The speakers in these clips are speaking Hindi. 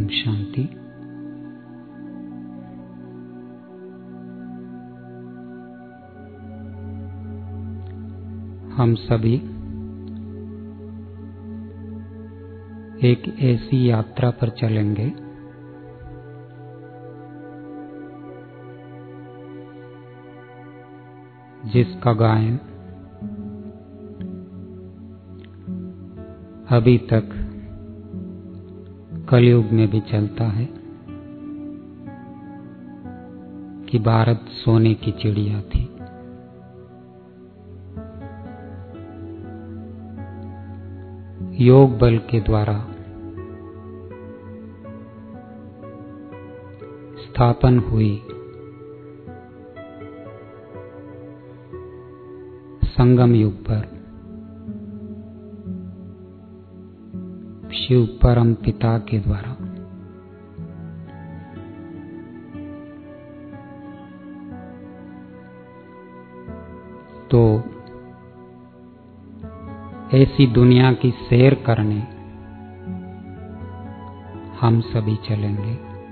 ओम शांति। हम सभी एक ऐसी यात्रा पर चलेंगे जिसका गायन अभी तक कलयुग में भी चलता है कि भारत सोने की चिड़िया थी। योग बल के द्वारा स्थापन हुई संगम युग पर शिव परम पिता के द्वारा तो ऐसी दुनिया की सैर करने हम सभी चलेंगे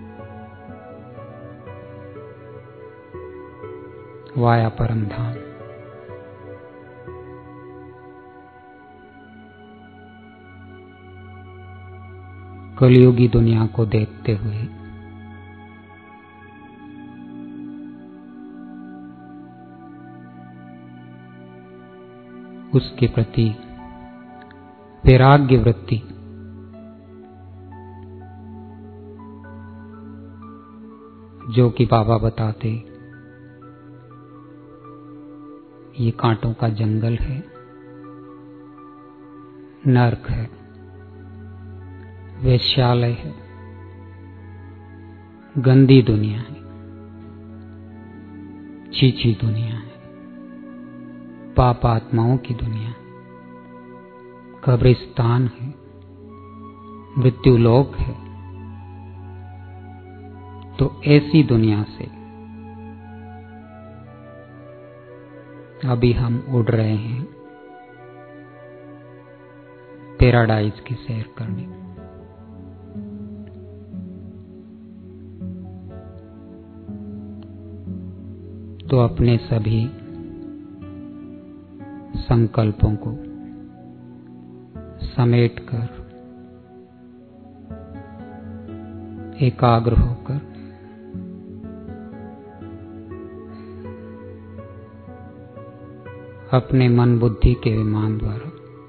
वाया परम धाम। कलयुगी दुनिया को देखते हुए उसके प्रति वैराग्य वृत्ति जो कि बाबा बताते ये कांटों का जंगल है, नर्क है, वेश्यालय है, गंदी दुनिया है, चीची दुनिया है, पाप आत्माओं की दुनिया है, कब्रिस्तान है, मृत्युलोक है। तो ऐसी दुनिया से अभी हम उड़ रहे हैं पैराडाइज की सैर करने। तो अपने सभी संकल्पों को समेटकर एकाग्र होकर अपने मन बुद्धि के विमान द्वारा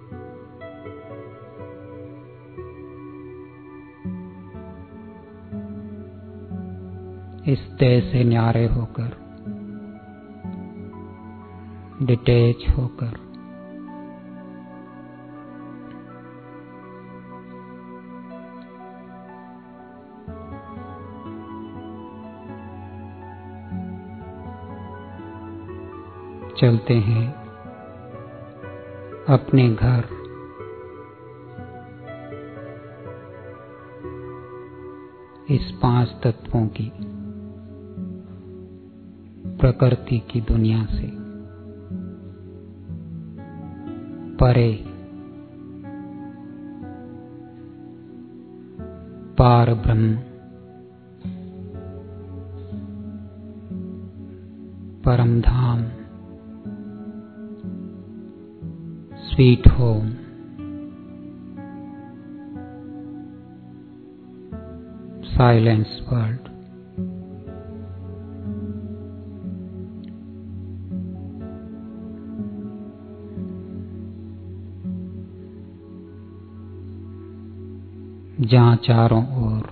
इस देह से न्यारे होकर डिटैच होकर चलते हैं अपने घर इस 5 तत्वों की प्रकृति की दुनिया से परे पार ब्रह्म परम धाम स्वीट होम साइलेंस वर्ल्ड। जहां चारों ओर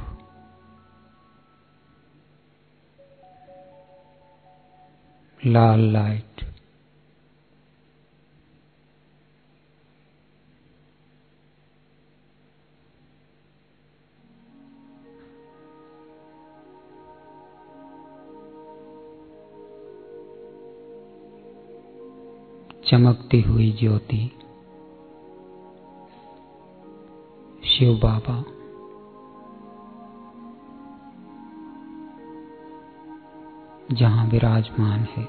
लाल लाइट चमकती हुई ज्योति शिव बाबा जहां विराजमान है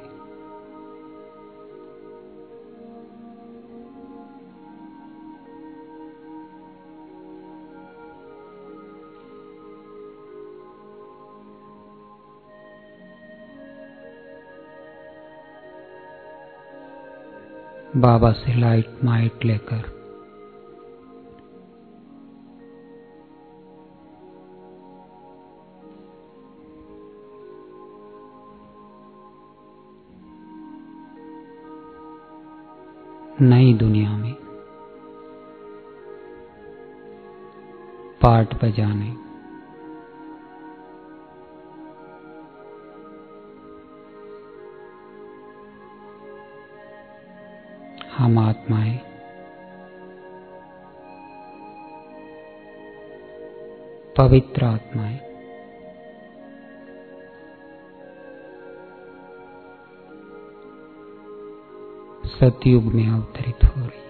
बाबा से लाइट माइट लेकर नई दुनिया में पार्ट बजाने, हम आत्माएं पवित्र आत्माएं सतयुग में अवतरित हो रही।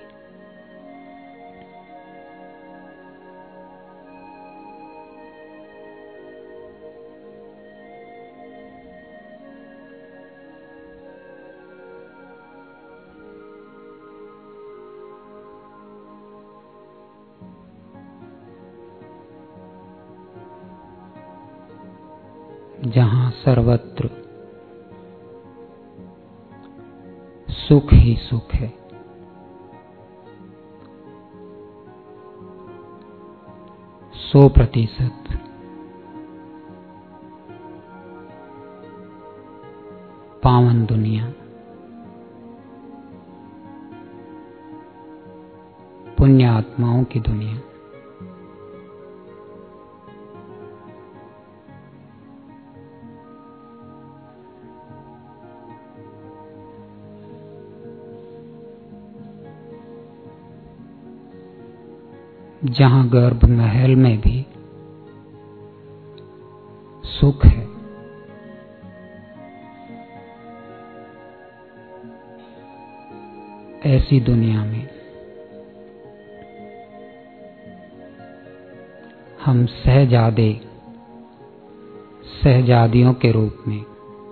जहां सर्वत्र सुख ही सुख है, 100% पावन दुनिया, पुण्य आत्माओं की दुनिया। जहां गर्भ महल में भी सुख है, ऐसी दुनिया में हम सहजादे सहजादियों के रूप में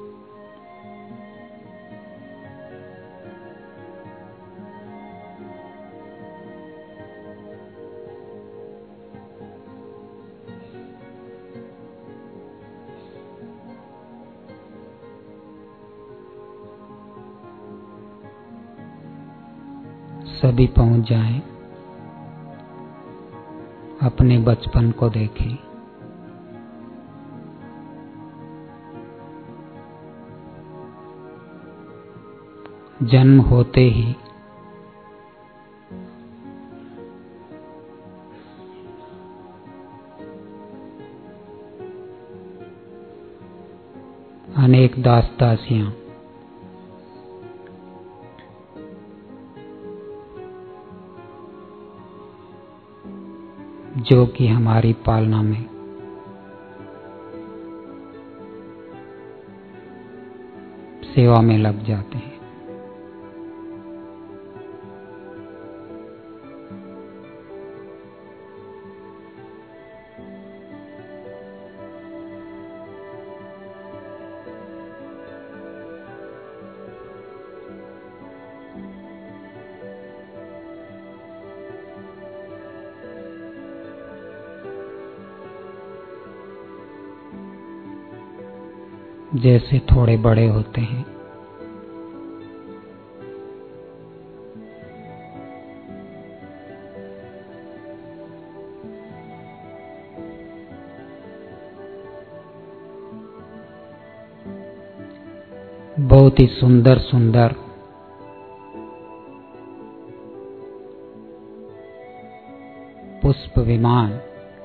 सभी पहुंच जाएं, अपने बचपन को देखें। जन्म होते ही अनेक दास दासियां जो कि हमारी पालना में सेवा में लग जाते हैं। जैसे थोड़े बड़े होते हैं, बहुत ही सुंदर सुंदर पुष्प विमान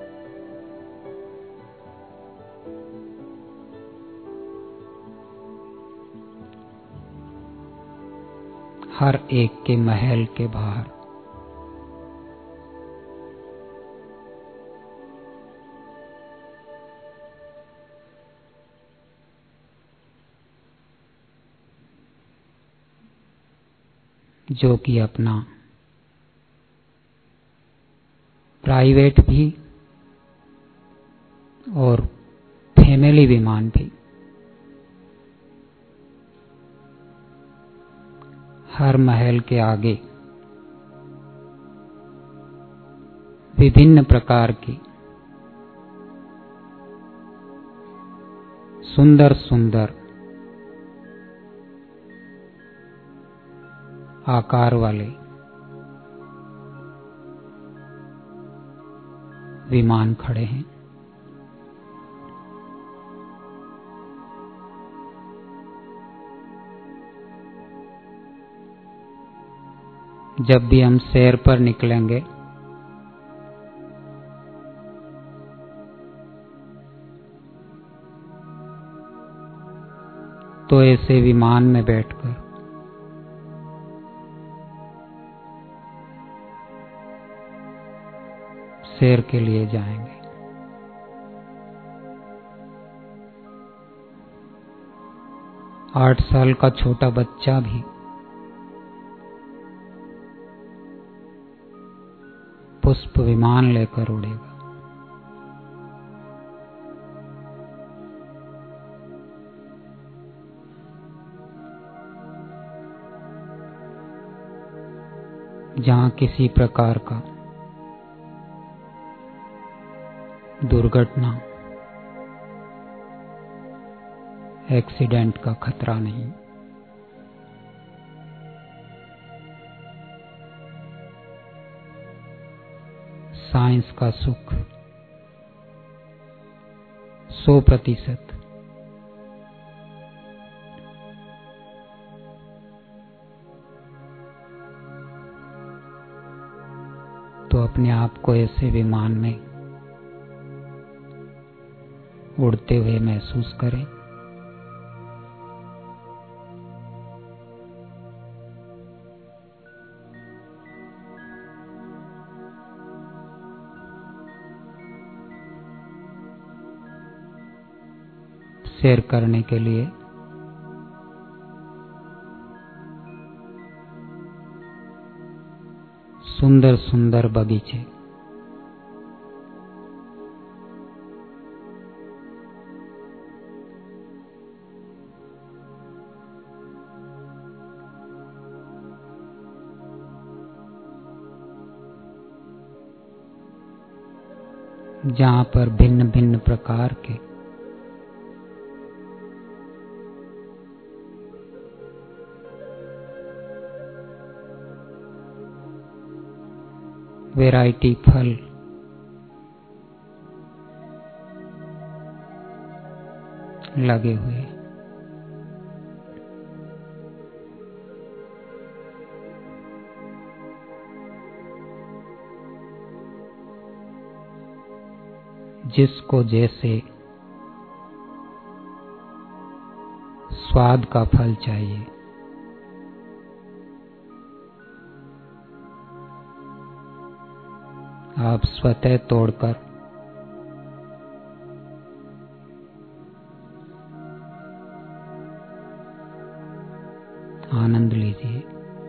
हर एक के महल के बाहर जो कि अपना प्राइवेट भी और फैमिली विमान भी हर महल के आगे विभिन्न प्रकार की सुंदर सुंदर आकार वाले विमान खड़े हैं। जब भी हम सैर पर निकलेंगे तो ऐसे विमान में बैठकर सैर के लिए जाएंगे। आठ साल का छोटा बच्चा भी पुष्प विमान लेकर उड़ेगा। जहां किसी प्रकार का दुर्घटना, एक्सीडेंट का खतरा नहीं। साइंस का सुख 100%। तो अपने आप को ऐसे विमान में उड़ते हुए महसूस करें। सैर करने के लिए सुंदर सुंदर बगीचे, जहां पर भिन्न भिन्न प्रकार के वैरायटी फल लगे हुए, जिसको जैसे स्वाद का फल चाहिए आप स्वतः तोड़कर आनंद लीजिए।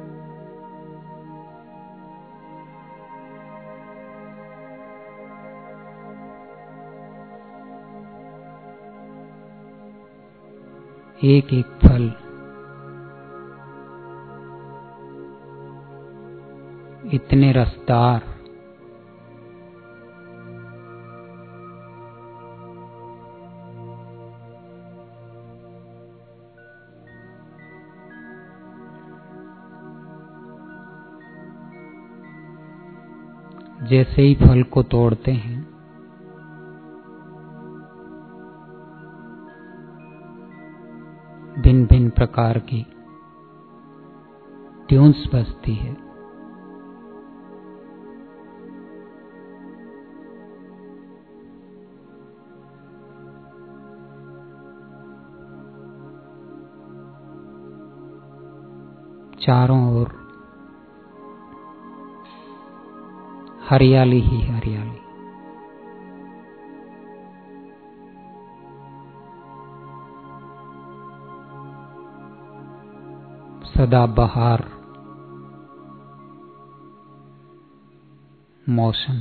एक एक फल इतने रसदार, जैसे ही फल को तोड़ते हैं भिन्न भिन्न प्रकार की ट्यून्स बजती है। चारों ओर हरियाली ही हरियाली। सदाबहार मौसम।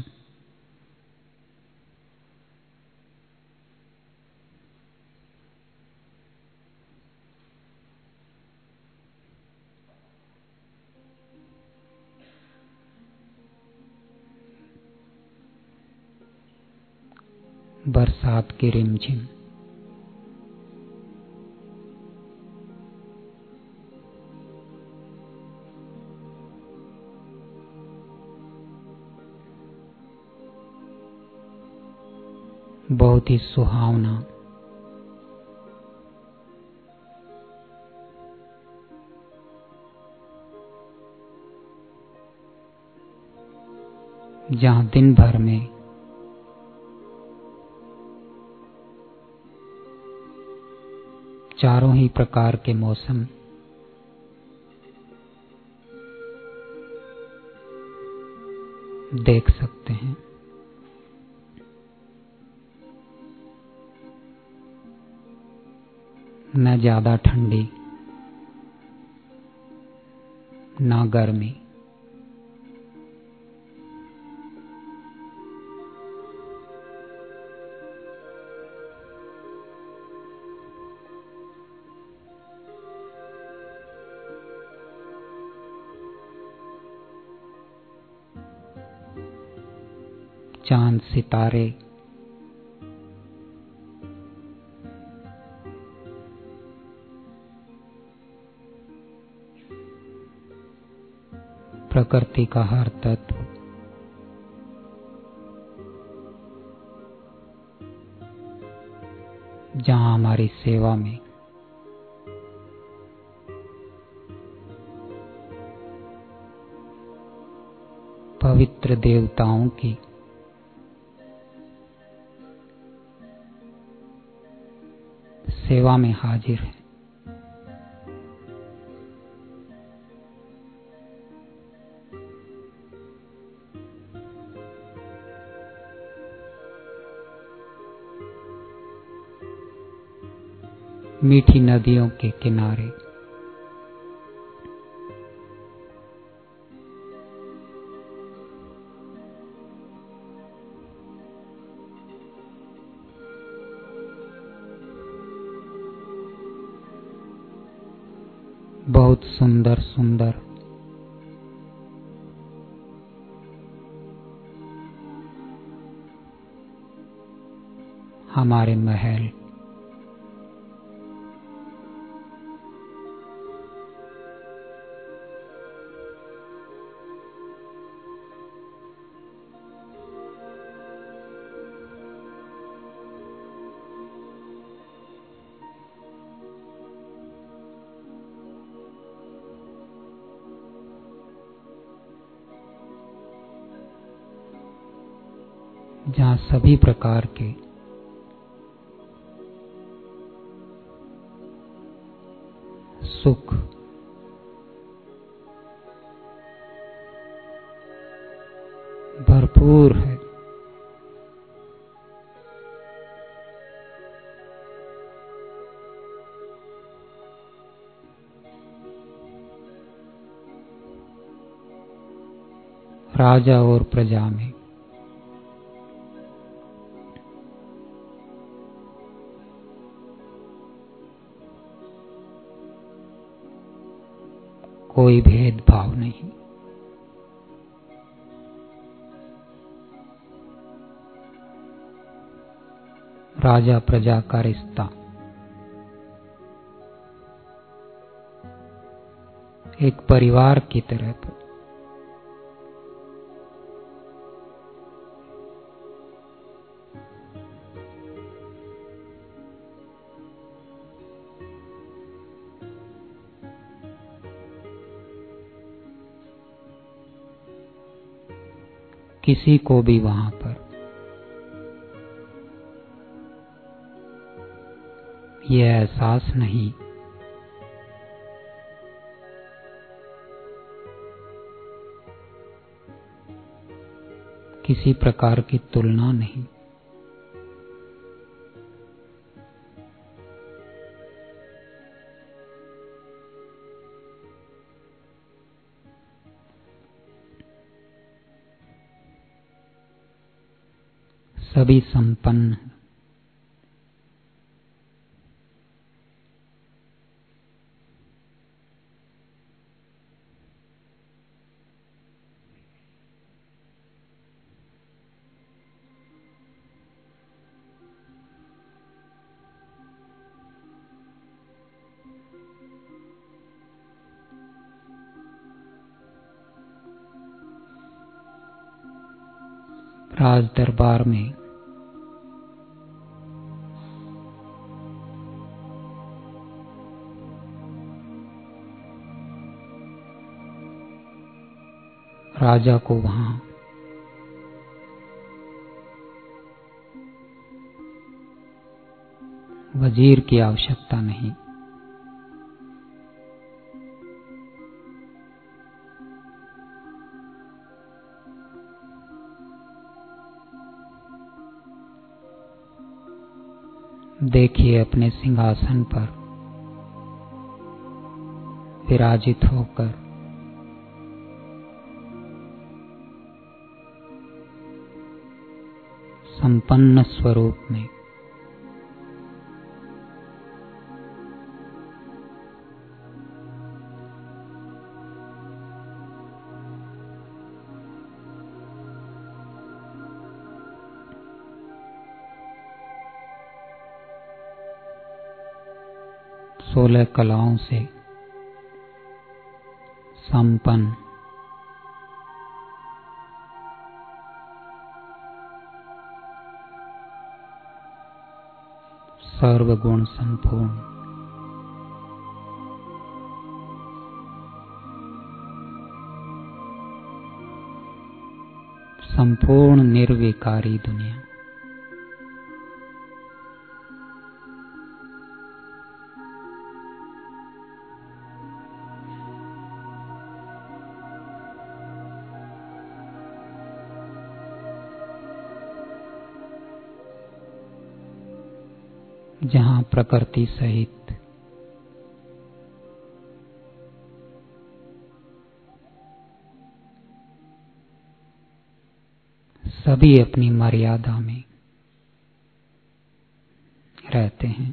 बरसात की रिमझिम। बहुत ही सुहावना, जहाँ दिन भर में चारों ही प्रकार के मौसम देख सकते हैं। न ज्यादा ठंडी न गर्मी, चांद सितारे प्रकृति का हर तत्व जहाँ हमारी सेवा में पवित्र देवताओं की सेवा में हाजिर है। मीठी नदियों के किनारे बहुत सुंदर सुंदर हमारे महल जहाँ सभी प्रकार के सुख भरपूर है। राजा और प्रजा में कोई भेदभाव नहीं। राजा प्रजा का रिश्ता एक परिवार की तरह किसी को भी वहां पर यह एहसास नहीं किसी प्रकार की तुलना नहीं। सभी संपन्न हैं। राज दरबार में राजा को वहां वजीर की आवश्यकता नहीं। देखिए अपने सिंहासन पर विराजित होकर संपन्न स्वरूप में सोलह कलाओं से संपन्न सर्वगुण संपूर्ण संपूर्ण निर्विकारी दुनिया जहां प्रकृति सहित सभी अपनी मर्यादा में रहते हैं।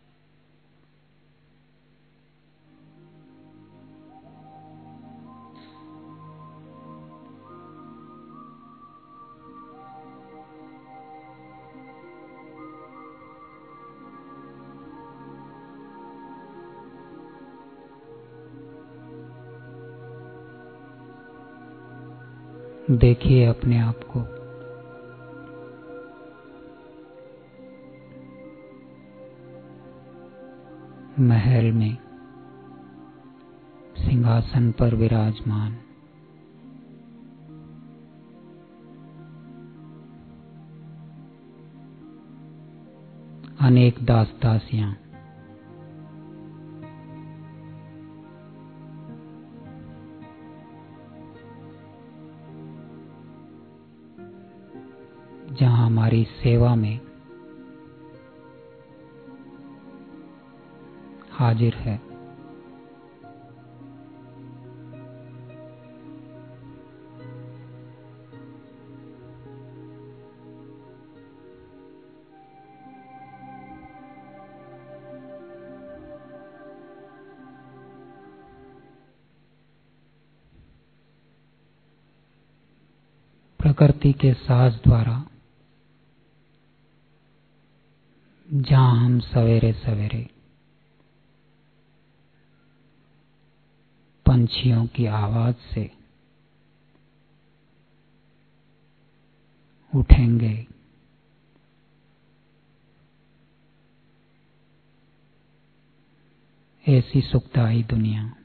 देखिए अपने आप को महल में सिंहासन पर विराजमान अनेक दास दासियां जहां हमारी सेवा में हाजिर है। प्रकृति के साज द्वारा जहां हम सवेरे सवेरे पंछियों की आवाज से उठेंगे, ऐसी सुखदायी दुनिया